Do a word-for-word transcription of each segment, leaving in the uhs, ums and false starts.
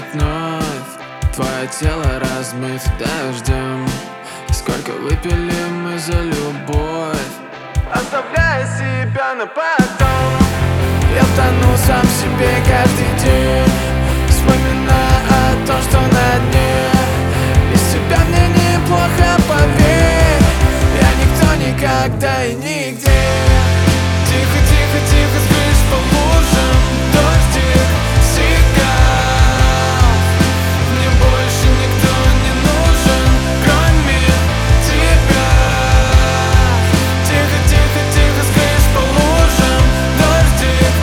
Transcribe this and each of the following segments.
вновь. Твое тело размыто дождем. Сколько выпили мы за любовь, оставляя себя на потом. я тону сам в себе каждый день, вспоминая о том, что на дне. Без тебя мне неплохо, поверь. Я никто, никогда и нигде. Тихо, тихо, тихо спишь по лужам. Дождик стихал. Мне больше никто не нужен, кроме тебя. Тихо, тихо, тихо спишь по лужам. Дождик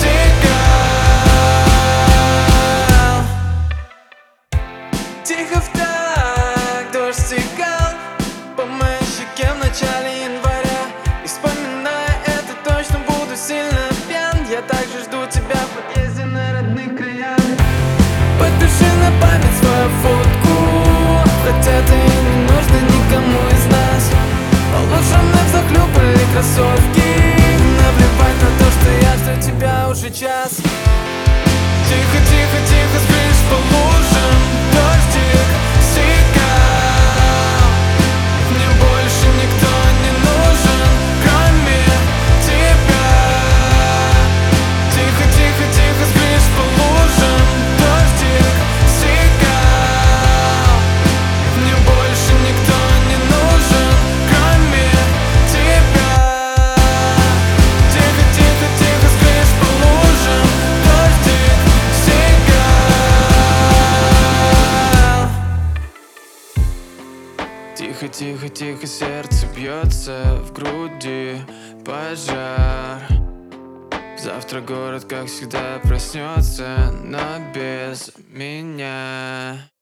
стихал. Тихо вдаль дождь стихал по моей щеке в начале января. И вспоминая это, точно буду сильно пьян. Я также жду тебя в подъезде на родных краях. Подпиши на память свою фотку, хотя ты не нужна никому из нас. Получше мне взахлеб или кроссовки. Наплевать на то, что я жду тебя уже час. Тихо, тихо, тихо спишь по лужам. Дождик стихал. Мне больше никто не нужен, кроме тебя. Тихо, тихо, тихо спишь по лужам. Дождик стихал. Мне больше никто не нужен, кроме тебя. Тихо, тихо, тихо спишь по лужам. Дождик стихал. Тихо, тихо, тихо, сердце бьется в груди, пожар. Завтра город, как всегда, проснется, но без меня.